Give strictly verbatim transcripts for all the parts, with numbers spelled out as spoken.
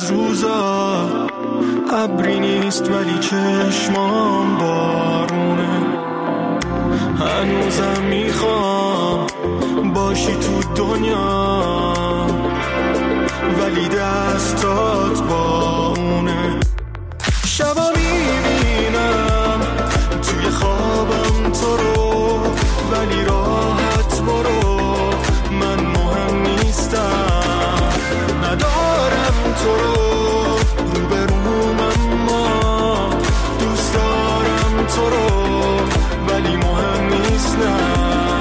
از روزا ابری نیست ولی چشمام بارونه. هنوزم میخوام باشی تو دنیا ولی دستات با اونه. شبا میبینم توی خوابم تو رو ولی راحت برو، من مهم نیستم، ندارم تو رو روبروم اما دوست دارم تو رو ولی مهم نیستم.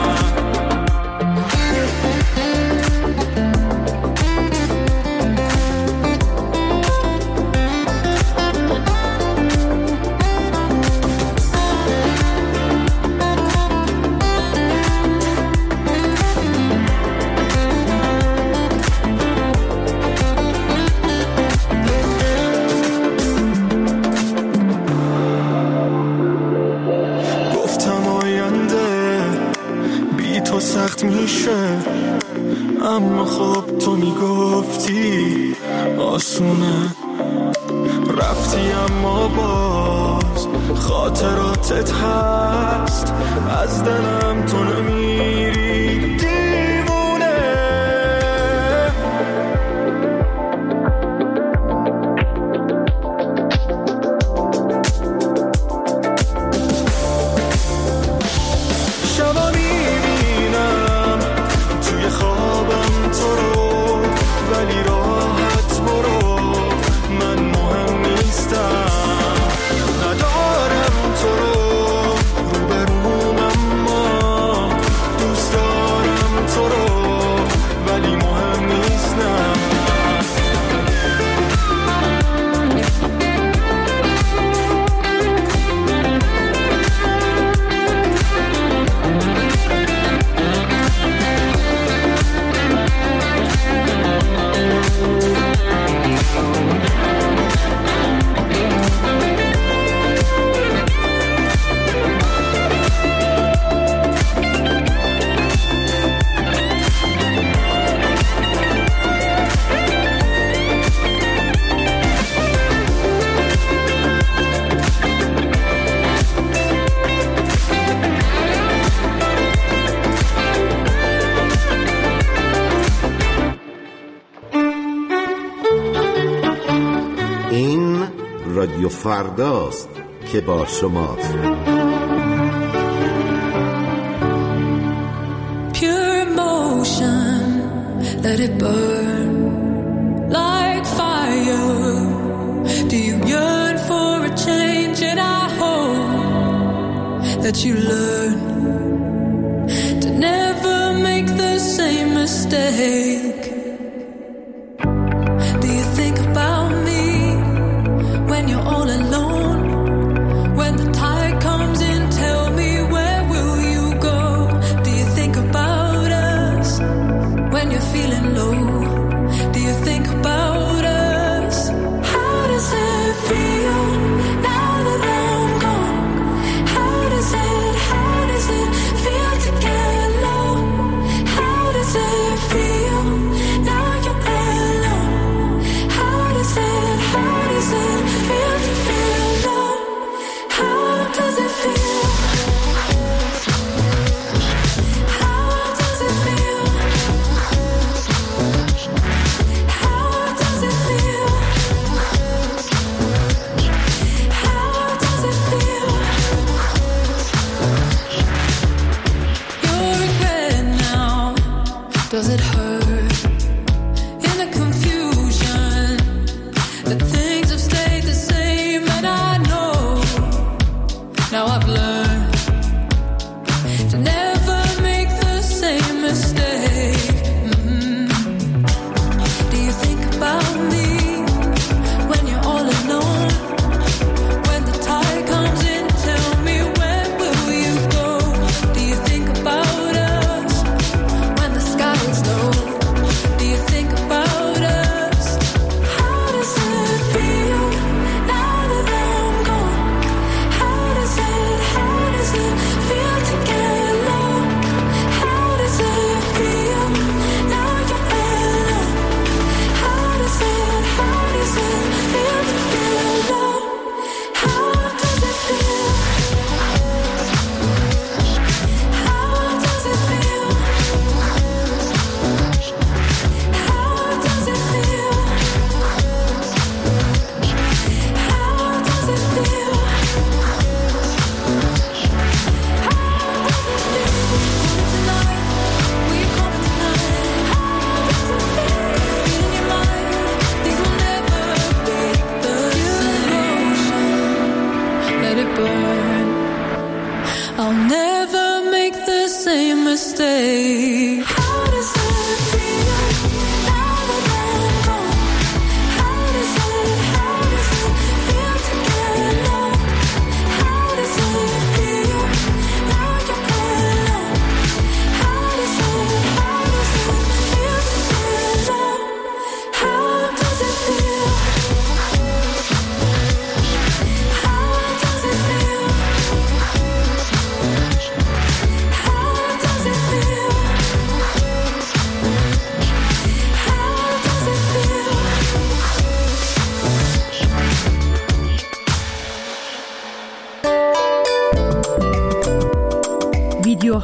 سخت میشه اما خب تو میگفتی آسونه. رفتی اما باز خاطراتت هست، از دلم تو نمیری دیوونه. شبا میبینم توی خوابم تو رو ولی راحت برو، من مهم نیستم، ندارم تو رو روبروم اما دوست دارم تو رو ولی مهم نیستم. رادیو فرداست که با شماست. Pure emotion, let it burn like fire. Do you yearn for a change? And I hope that you learn to never make the same mistake. Do you think about me when you're all alone? When the tide comes in, tell me, where will you go? Do you think about us when you're feeling low? Do you think about us? How does it feel now that I'm gone? How does it, how does it feel to get low? How does it feel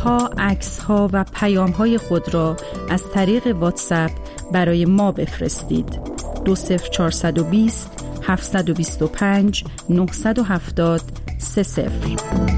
ها، عکس ها و پیام های خود را از طریق واتساپ برای ما بفرستید. دو صفر چهارصد و بیست هفتصد و بیست و پنج نهصد و هفتاد سه صفر.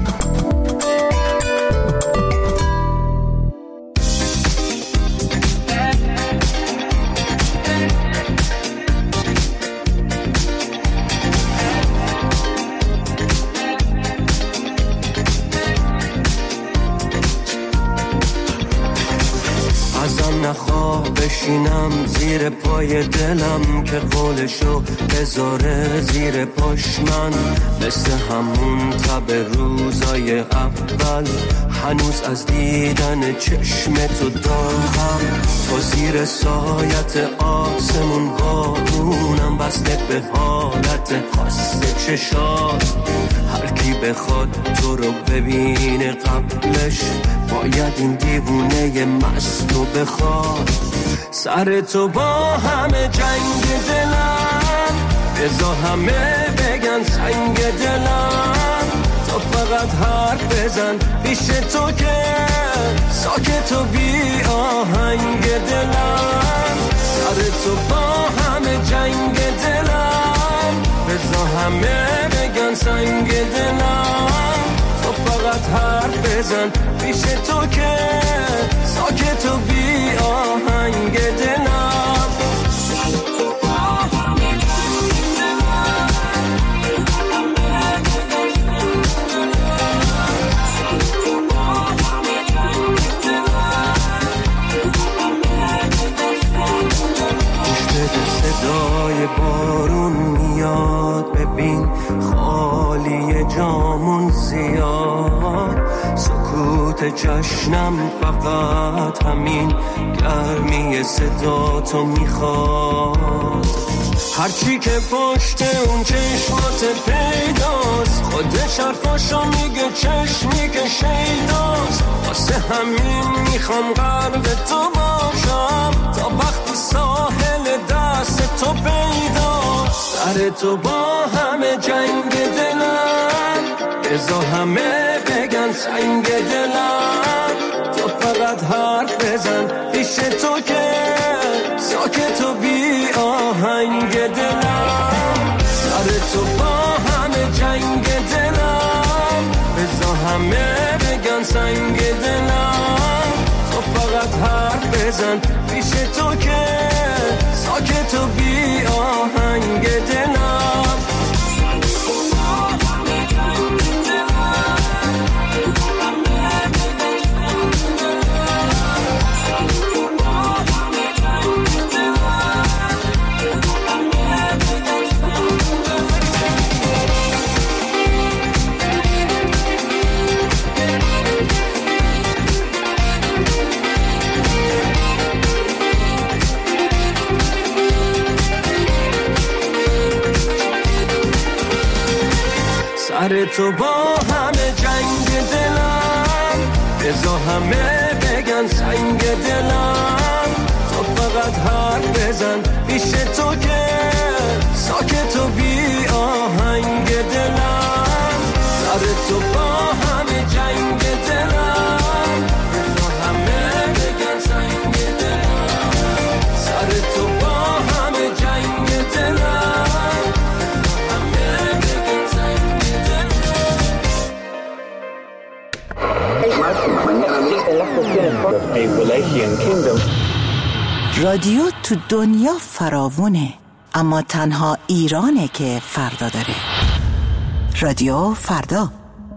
بشینم زیر پای دلم که قولشو بذاره زیر پاش من، مثل همون تب روزای اول هنوز از دیدن چشم تو داغم. تو زیر سایت آسمون بارونم بسته به حالت خاص چشات. هر کی بخواد تو رو ببینه قبلش باید این دیوونه مستو بخواد. سر تو با همه جنگ دلم، بذار همه بگن سنگ دلم. تو فقط حرف بزن پیش تو که ساکت و بی آهنگ دلم. سر تو با همه جنگ دلم، بذار همه بگن سنگ دلم. تو فقط حرف بزن پیش تو که ساکت و بی آهنگ دلم. صدای بارون میاد، ببین خالی جامون زیاد. سکوت جشنم فقط همین گرمی صدا تو میخواد. هرچی که پشت اون چشمات پیداست، خودش حرفاشو میگه چشمی که شیداست. واسه همین میخوام قرب تو باشم تا وقتی ساحل دست تو پیداست. سر تو با همه جنگ دلم، بذار همه بگن سنگ دلم. تو فقط حرف بزن پیش تو که ساکت و بی آهنگ دلم. سر تو با همه جنگ دلم، بذار همه بگن سنگ دلم. تو فقط حرف بزن پیش تو که ساکت و بی آهنگ دلم. سر تو با همه جنگ دلم، بذار همه بگن سنگ دلم. تو فقط حرف بزن پیش تو که ساکت و بی آهنگ دلم. سر تو با همه جنگ دلم، بذار همه بگن سنگ دلم. سر تو با همه جنگ دلم، همه بگن سنگ دلم. رادیو تو دنیا فراوونه، اما تنها ایرانه که فردا داره. رادیو فردا.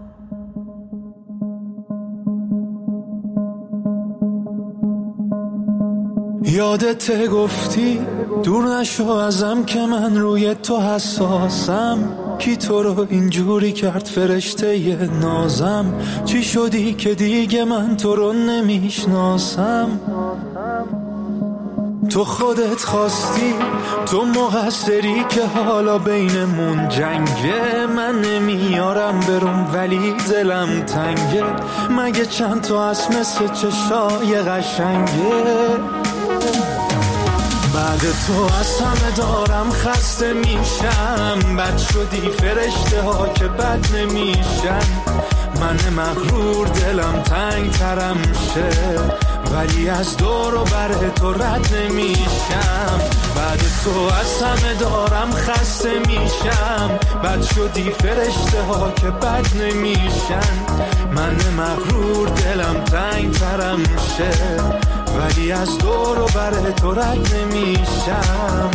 یادت گفتی دور نشو ازم که من روی تو حساسم. کی تو رو اینجوری کرد فرشته ی نازم؟ چی شدی که دیگه من تو رو نمیشناسم؟ تو خودت خواستی، تو مقصری که حالا بینمون جنگه. من نمیارم برم ولی دلم تنگه، مگه چند تا از مثل چشای قشنگه. بعد تو از همه دارم خسته میشم، بد شدی فرشته ها که بد نمیشن. من مغرور دلم تنگ ترم شه، ولی از دور و بر تو رد نمیشم. بعد تو از همه دارم خسته میشم، بد شدی فرشته ها که بد نمیشن. من مغرور دلم تنگ ترم شه، ولی از دور و بر تو رد نمیشم.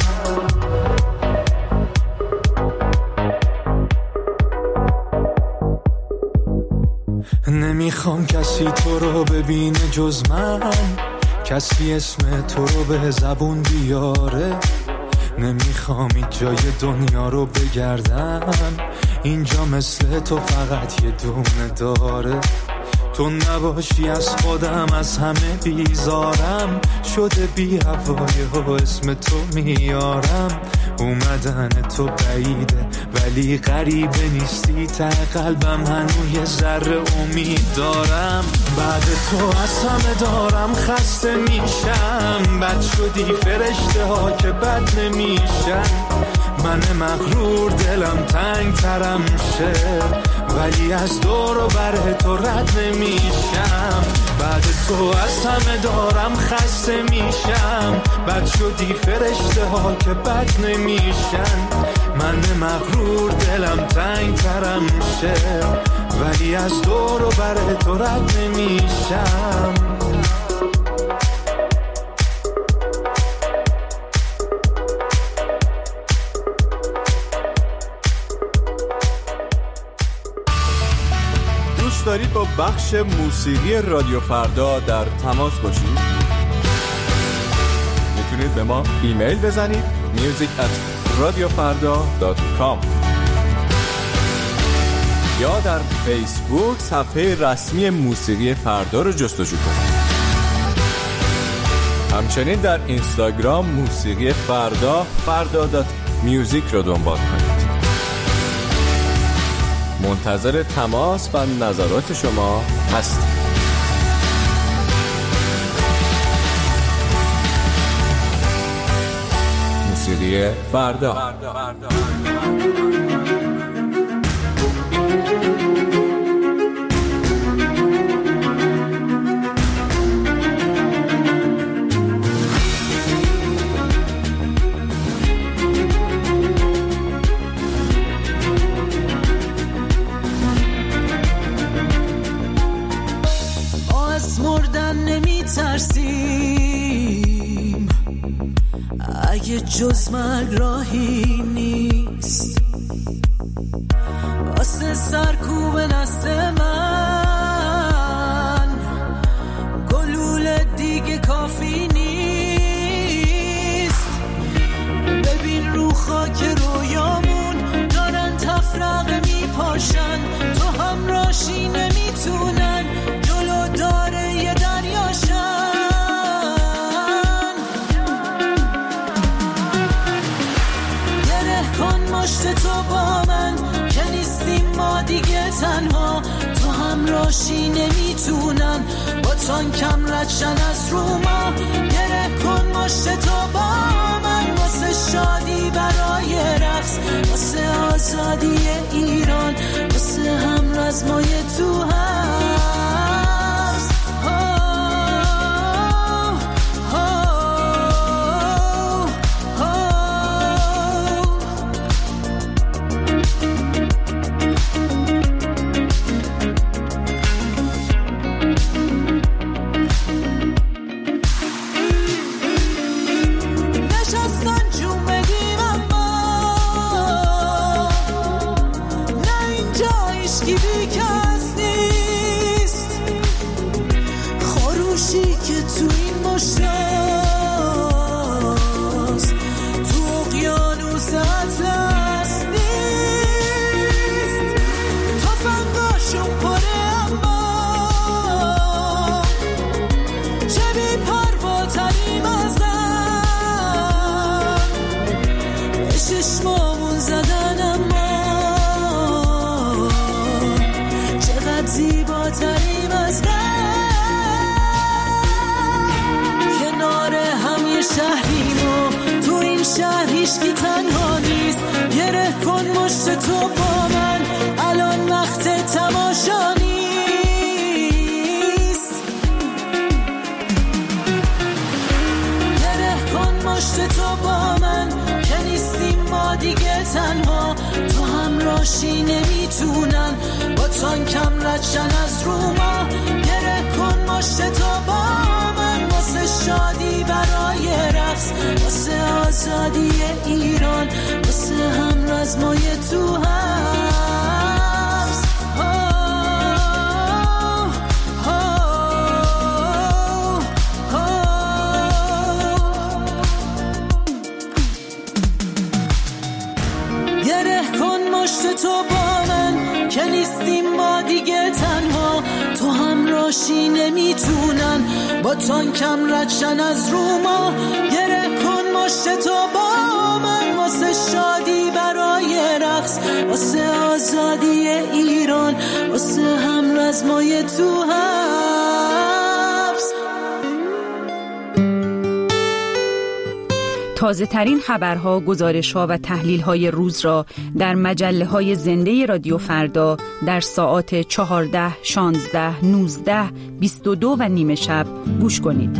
نمیخوام کسی تو رو ببینه جز من، کسی اسم تو رو به زبون بیاره. نمیخوام این جای دنیا رو بگردم، اینجا مثل تو فقط یه دونه داره. تو نباشی از خودم از همه بیزارم، شده بی هوای و اسم تو میارم. اومدن تو بعیده ولی غریبه نیستی، ته قلبم هنوز یه ذره امید دارم. بعد تو از همه دارم خسته میشم، بد شدی فرشته ها که بد نمیشن. من مغرور دلم تنگ ترم شه، ولی از دور و بر تو رد نمیشم. بعد تو از همه دارم خسته میشم، بد شدی فرشته ها که بد نمیشن. من مغرور دلم تنگ ترم شه، ولی از دور و بر تو رد نمیشم. دارید با بخش موسیقی رادیو فردا در تماس باشید؟ میتونید به ما ایمیل بزنید میوزیک ات رادیو فردا دات کام یا در فیسبوک صفحه رسمی موسیقی فردا رو جستجو کنید. همچنین در اینستاگرام موسیقی فردا فردا دات میوزیک رو دنبال کنید. منتظر تماس و نظرات شما هستیم. موسیقی فردا. ترسیم اگه جز مرگ راهی نیست، واسه سرکوب نسل من گلوله دیگه کافی نیست. ببین رو خاک رویامون دارن تفرقه میپاشن، تو هم راشی نمیتونن جلو داره یه دریاشن. گره کن مشت تو با من که نیستیم ما دیگه تنها، تو هم راشی نمیتونن با تانکم ردشن از رو ما. گره کن مشت تو با من واسه شادی برای رقص، واسه آزادی ایران، واسه هم رزمای تو هست. هیچکی تنها نیست، گره کن مشت تو با من، الان وقت تماشا. دیگه تنها، تو همراهی نمیتونن با تانکم ردشن از رو ما. گره کن مشت تو با من واسه شادی برای رقص، واسه آزادی ایران، واسه هم رزمای تو هست. گره کن مشت تو با من که نیستیم ما دیگه تنها، تو همراهی نمیتونن با تانکم ردشن از رو ما. گره کن مشت تو با من واسه شادی برای رقص، واسه آزادی ایران، واسه هم رزمای تو حبس. تازه ترین خبرها، گزارش‌ها و تحلیل‌های روز را در مجله‌های زنده رادیو فردا در ساعات چهارده، شانزده، نوزده، بیست و دو و نیمه شب گوش کنید.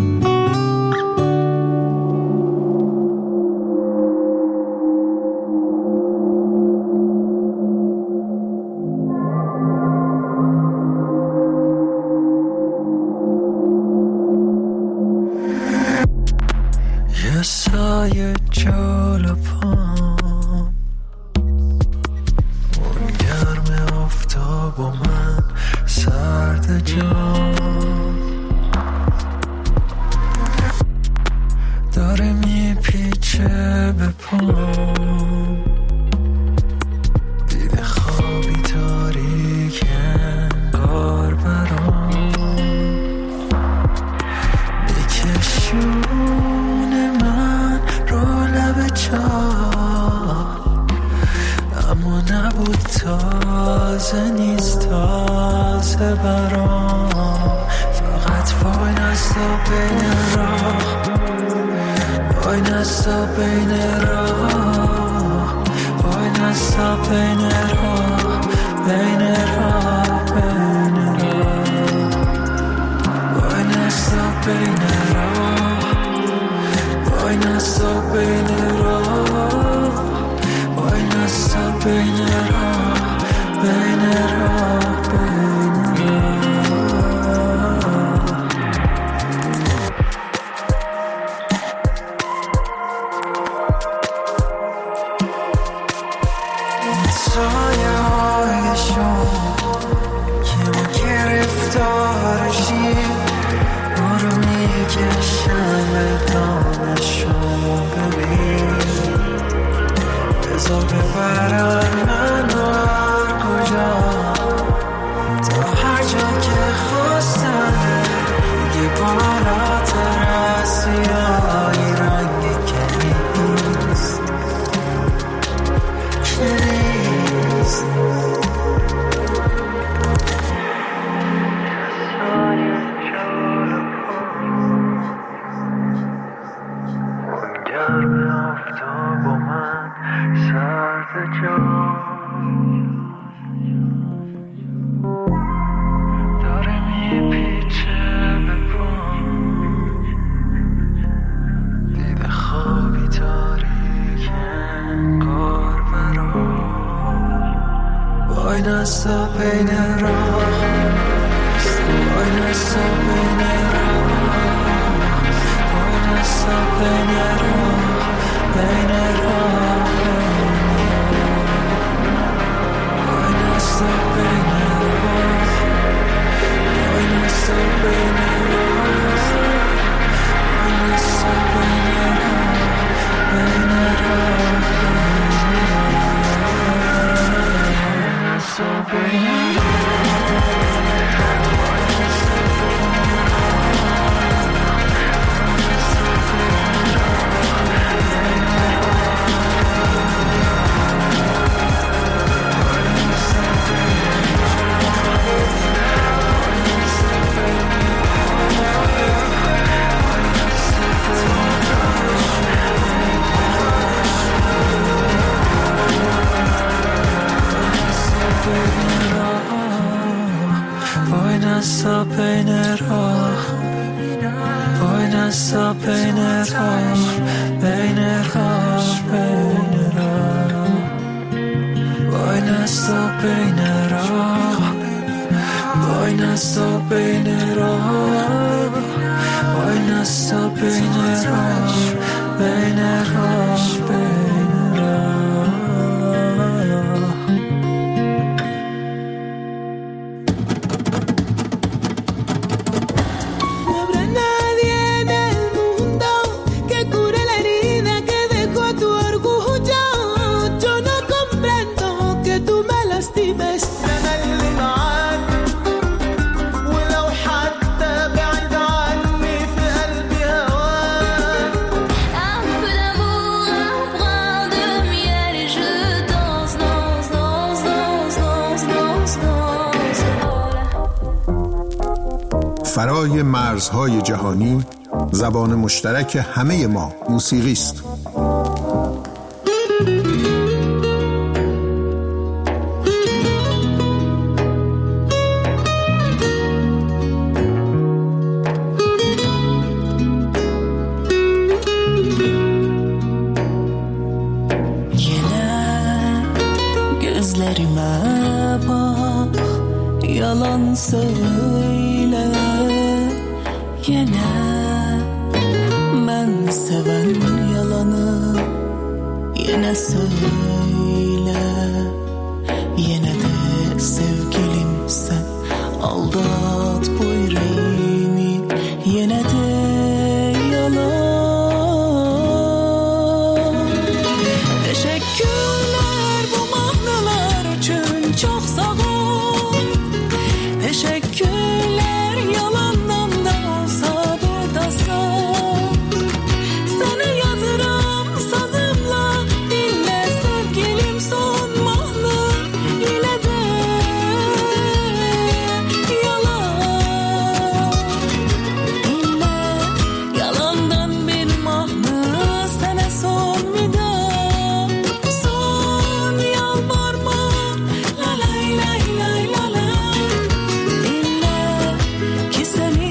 یه سایه جلو پام، اون گرم آفتاب و من سرد جام، داره میپیچه به پام، دیده خوابی تاریک انگار برام میکشونه من رو لب چاه، اما نبود تازه نیست تازه برام. فقط وای نستا بین راه، وای نستا بین راه، وای نستا بین راه، بین راه، بین راه، وای نستا بین راه، وای نستا بین راه، وای نستا بین راه، بین راه، بین راه. سایه های شما که ما گرفتارشیم، ما رو میکشن به دامشون. ببین بذار ببرن منو هر کجا، تا هر جا که خواستن، دیگه بالاتر از سیاهی رنگ که نیست، که نیست. گرم آفتاب و من سرد جام، داره میپیچه به پام، دیده خوابی تاریک انگار برام. وای نستا بین راه، وای نستا بین راه، وای نستا بین راه، بین راه، وای نستا بین راه، وای نستا بین راه، وای نستا بین راه، بین راه، وای نستا بین راه. وای نستا بین راه، وای نستا بین راه، بین راه، بین راه. نستا بین راه وای نستا بین راه وای نستا بین راه بین راه بین راه. فرای مرزهای جهانی، زبان مشترک همه ما موسیقی است. Gözlerime bak, yalan söyle yine. Ben seven yalanı yine söyle. Yine de sevgilim sen aldat bu yüreğimi. Yine de yalan. Teşekkürler bu mahnalar için, çok sağ ol. Teşekkürler yalandan da olsa buradasın. Sana yazırım sazımla, dinle sevgilim son mahna. Yine de yalan. Dinle yalandan bir mahna, sana son vida. Son yalvarma, la lay lay lay la lay. Dinle ki seni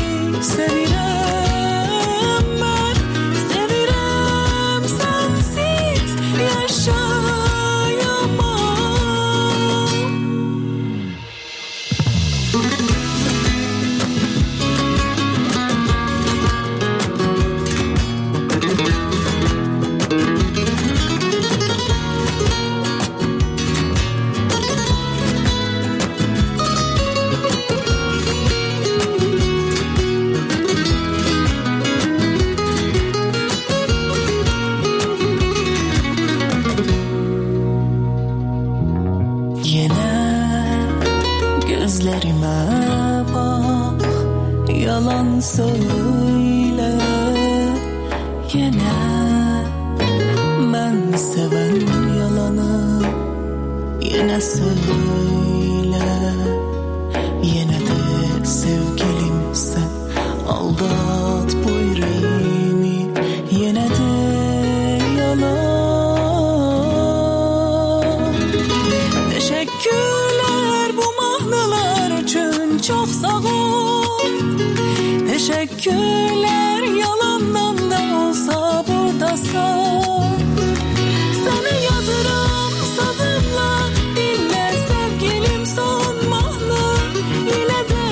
sevirem ben, sevirem sensiz yaşayamam. Yine gözlerime bak, yalan söyle yine. Ben seven yalanı yine söyle. Yine de sevgilim sen aldat bu yüreğimi. Yine de yalan. Teşekkürler bu mahnalar için, çok sağ ol. Teşekkürler yalandan da olsa buradasın. Sana yazırım sazımla, dinle sevgilim son mahna. Yine de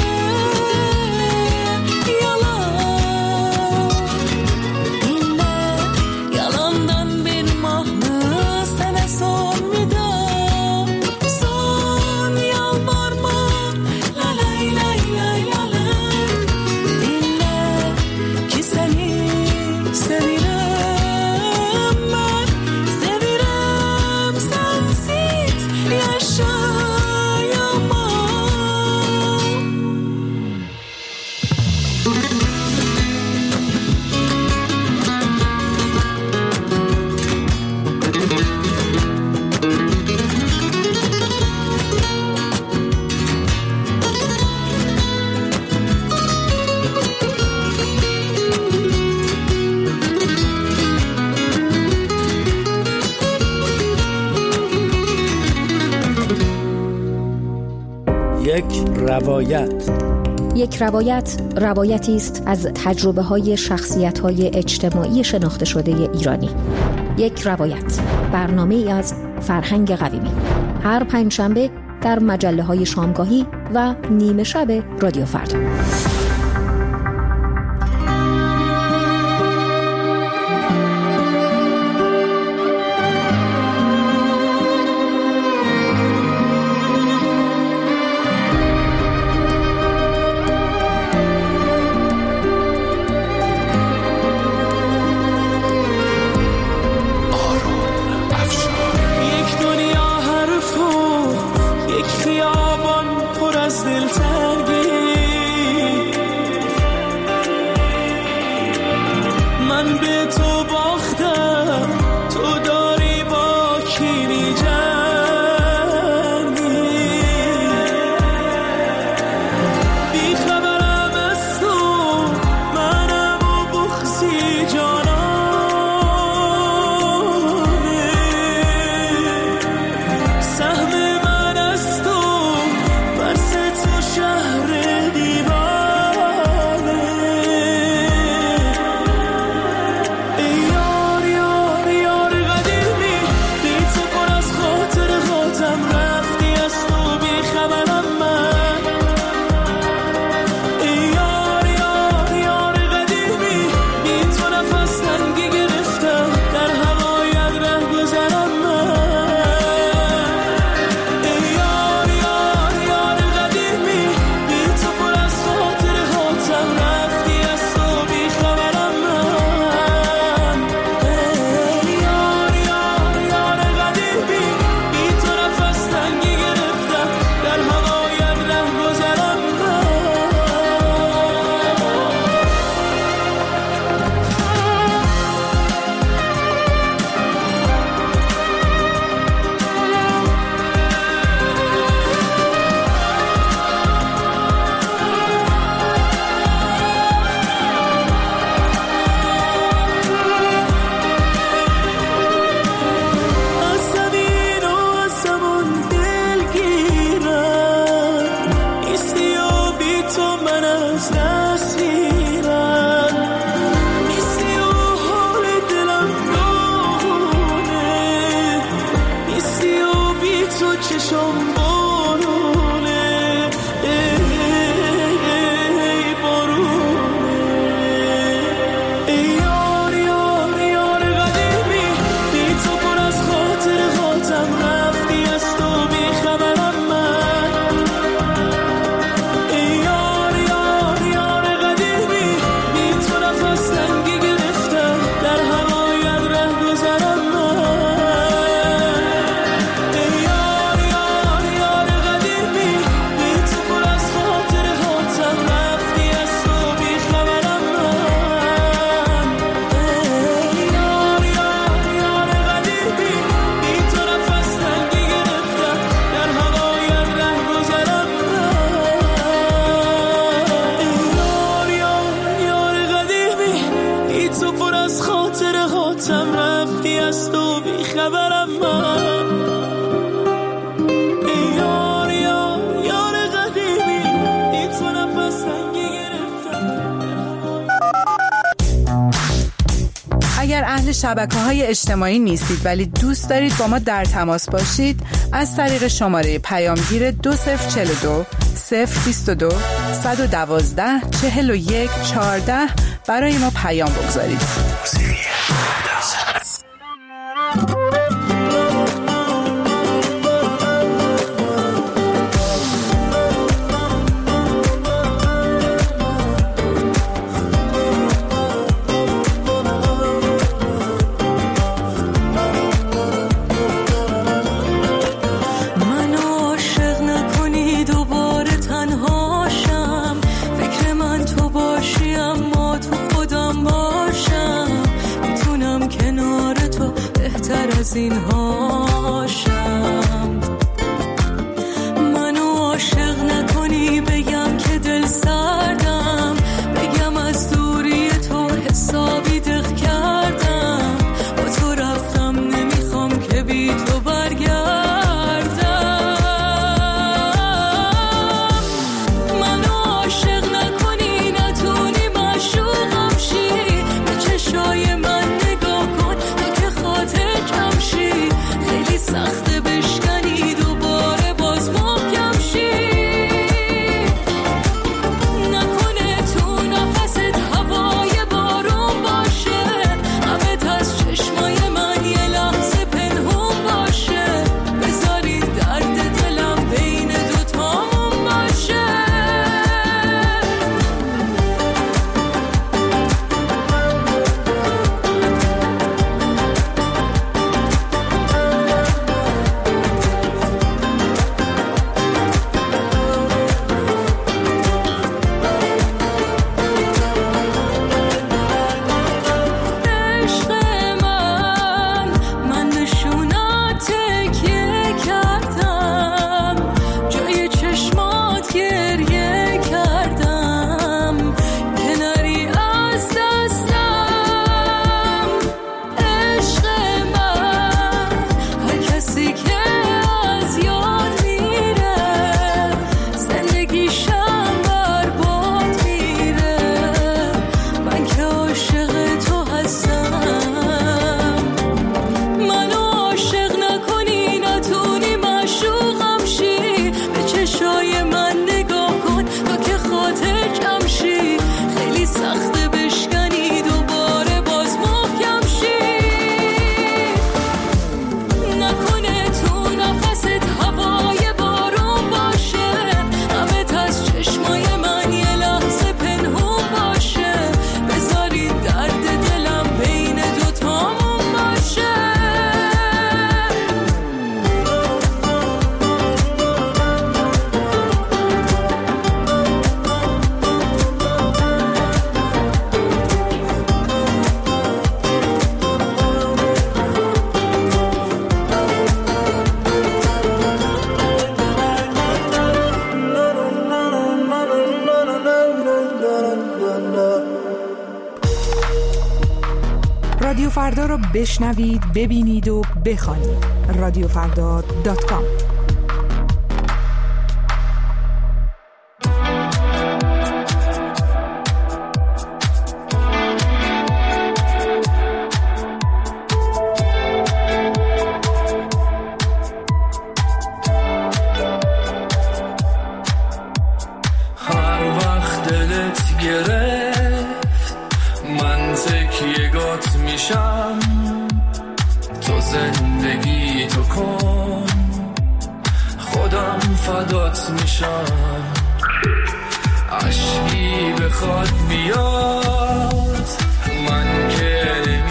yalan. Dinle yalandan bir mahna, sana son vida. Son yalvarma, la lay lay lay la lay. Dinle ki seni sevirem ben, sevirem sensiz yaşayamam. یک روایت. یک روایت روایتی است از تجربه‌های شخصیت‌های اجتماعی شناخته شده ایرانی. یک روایت، برنامه ای از فرهنگ قویمی، هر پنجشنبه در مجله های شامگاهی و نیمه شب رادیو فردا. شبکه‌های اجتماعی نیستید ولی دوست دارید با ما در تماس باشید، از طریق شماره پیامگیر دو صفر چهل و دو صفر بیست و دو صد و دوازده چهل و یک چهارده برای ما پیام بگذارید. این هاشم منو عاشق نکنی، بگم که دل سردم، بگم از دوری تو حسابی دق کردم، با تو رفتم نمیخوام که بی تو برگردم. منو عاشق نکنی، نتونی معشوقم شی، به چشای من نگاه کن، تو که خاطر رو بشنوید، ببینید و بخوانید. رادیو فردا دات کام. تو زندگی تو کن، خودم فدات میشم. عشقی بخواد بیاد من که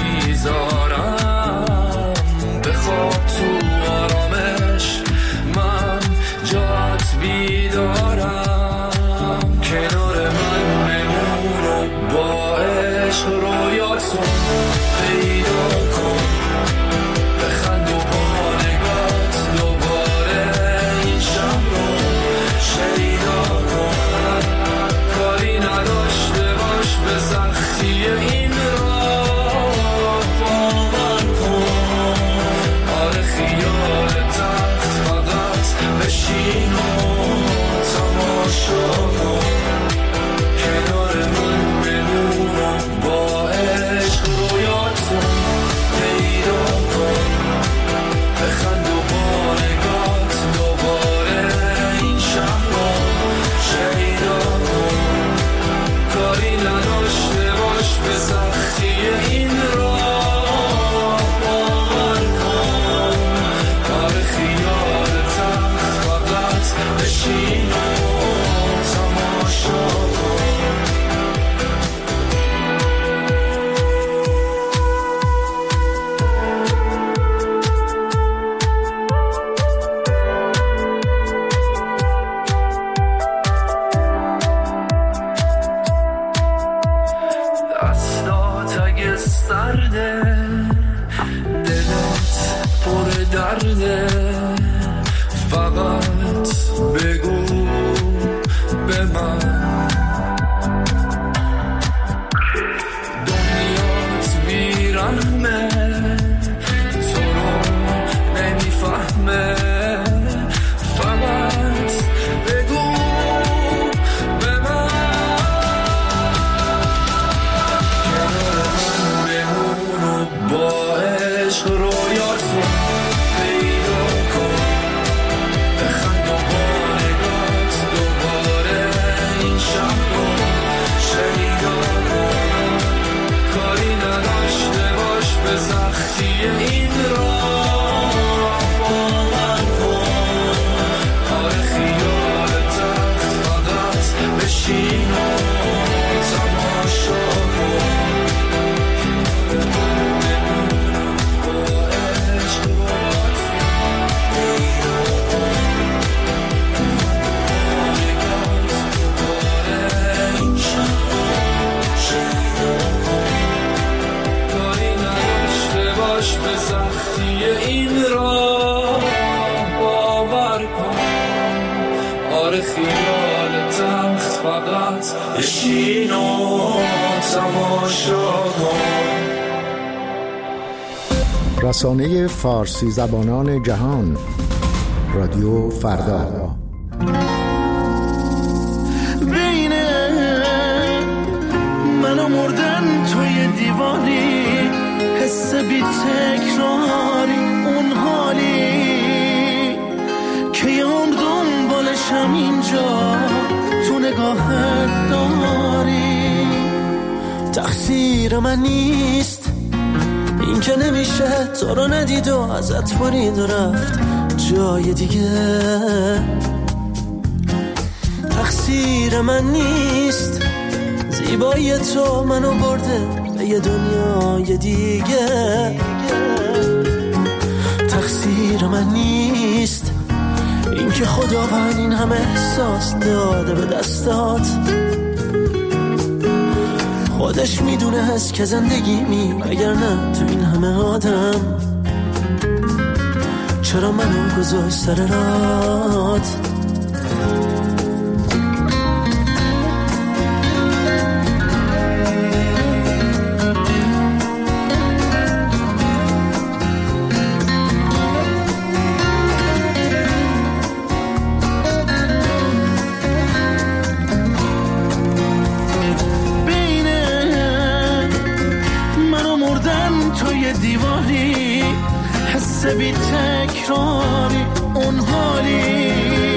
نمیذارم، بخواد تو آرامش من جات بیدارم. کنار من بمون و با عشق رویاتون پیدا کن، بخند و با نگات دوباره این شب رو شیدا کن. کاری نداشته باش به سختی این راه باور کن. آره خیال تخت فقط بشین و تماشا کن. کنار من بمون و با عشق رویاتون پیدا کن، بخند و با نگات دوباره این شب رو شیدا کن. کاری نداشته باش به سختی این راه باور کن. آره خیال تخت فقط بشین و تماشا کن. دستات اگه سرده، دلت پر درده، فقط بگو به من. دنیات بیرحمه، تو رو نمیفهمه، فقط بگو به من. با عشق رویاتون پیدا کن، بخند و با نگات دوباره این شب رو شیدا کن. کاری نداشته باش به سختی این راه باور کن. آره خیال تخت فقط بشین و تماشا کن. به سختی این راه باور کن. آره خیال تخت فقط بشین و تماشا کن. رسانه فارسی زبانان جهان، رادیو فردا. بین من و مردن توی دیواری، حس بی تکراری، اون حالی که یه عمر دنبالشم اینجا تو نگاهت داری. تقصیر من نیست این که نمیشه تو رو ندید و ازت برید و رفت جای دیگه. تقصیر من نیست زیبایی تو منو برده به یه دنیای دیگه. تقصیر من نیست این که خداوند این همه احساس داده به دستات. خودش میدونه هست که زندگی می اگر نه تو این همه آدم چرا منو گذاشت سر رات. تکراری اون حالی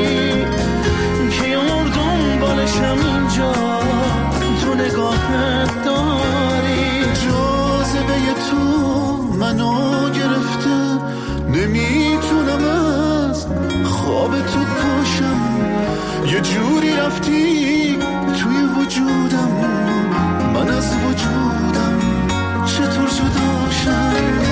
که یار دنبالشم اینجا تو نگاهت داری. جاذبه تو منو گرفته، نمیتونم از خواب تو پاشم. یه جوری رفتی توی وجودم، من از وجودم چطور جداشم؟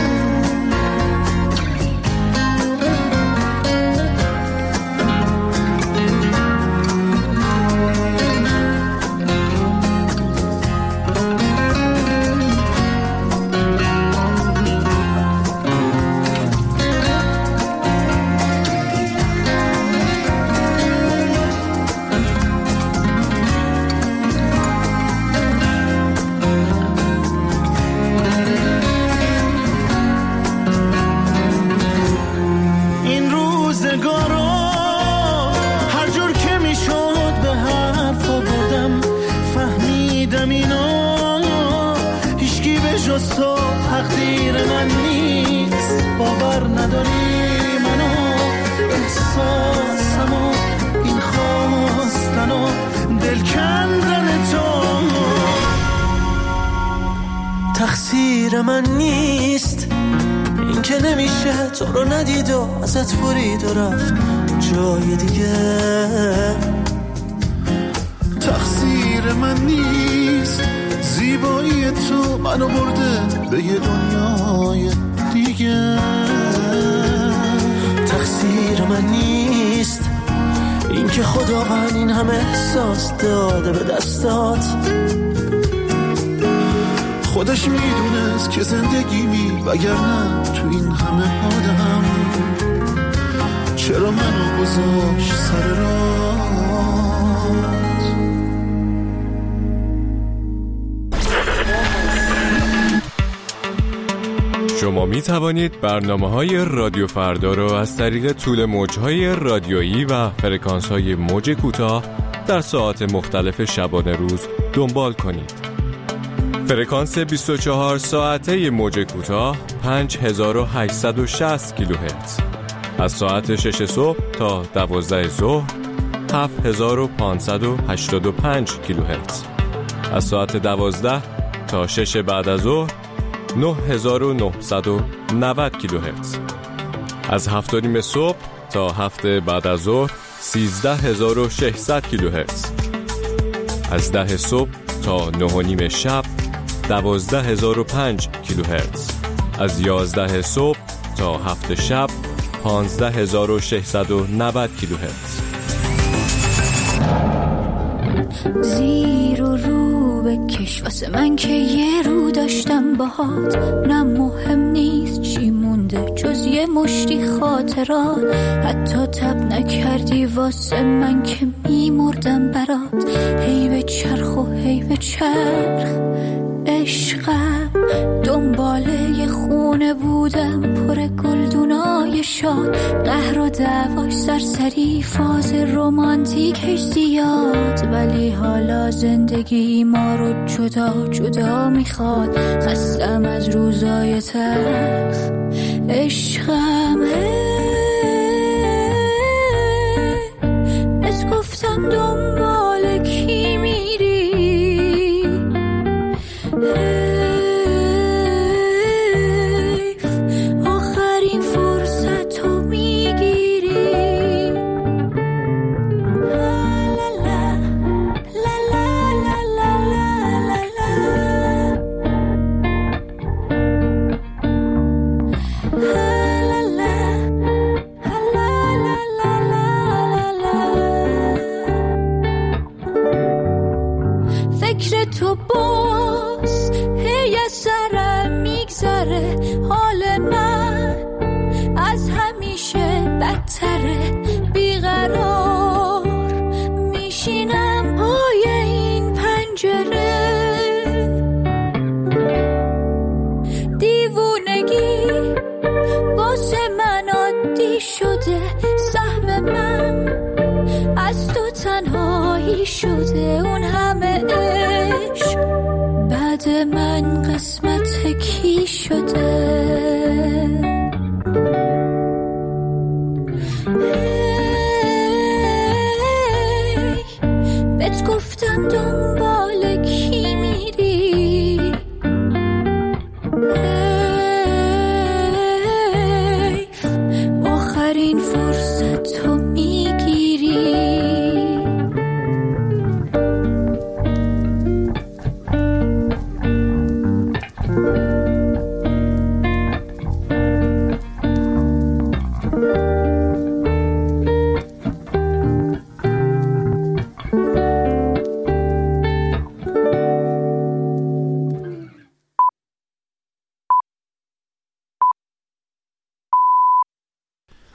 تو تقدیر من نیست، باور نداری منو، احساسمو، این خواستنو، دل کندن تو تقصیر من نیست. این که نمیشه تو رو ندید و ازت برید و رفت جای دیگه. تقصیر من نیست، زیبایی تو منو برده به یه دنیای دیگه. تقصیر من نیست این که خداوند این همه احساس داده به دستات. خودش میدونست که زندگیمی وگرنه تو این همه آدم چرا منو گذاشت سر راه. شما می توانید برنامه‌های رادیو فردا را از طریق طول موج‌های رادیویی و فرکانس‌های موج کوتاه در ساعات مختلف شبانه روز دنبال کنید. فرکانس بیست و چهار ساعته موج کوتاه پنج هزار و هشتصد و شصت کیلوهرتز، از ساعت شش صبح تا دوازده ظهر هفت هزار و پانصد و هشتاد و پنج کیلوهرتز، از ساعت دوازده تا شش بعد از ظهر نه هزار و نهصد و نود کیلوهرتز، از هفت و نیم صبح تا هفت بعد از ظهر سیزده هزار و ششصد کیلوهرتز، از ده صبح تا نه و نیم شب دوازده هزار و پنج کیلوهرتز، از یازده صبح تا هفت شب پانزده هزار و ششصد و نود کیلوهرتز. زیر و رو بکش واسه من که یه رو داشتم باهات، نه مهم نیست چی مونده جز یه مشتی خاطرات. حتی تب نکردی واسه من که میمردم برات. هی به چرخ و هی به چرخ عشقم، دنباله یه خونه بودم پر گلدونای شاد. قهر و دعواش سرسری، فاز رومانتیکش زیاد، ولی حالا زندگی ما رو جدا جدا میخواد. خستم از روزای تلخ عشقم، از گفتم دنبال کی میری، آخرین فرصت رو میگیری. لا لا لا لا لا لا لا. فکر تو باز هی از سرم میگذره، حال من از همیشه بدتره. بیقرار میشینم پای این پنجره، دیوونگی واسه من عادی شده. سهم من از تو تنهایی شده، اون همه عشق بعد من قسمت کی شده.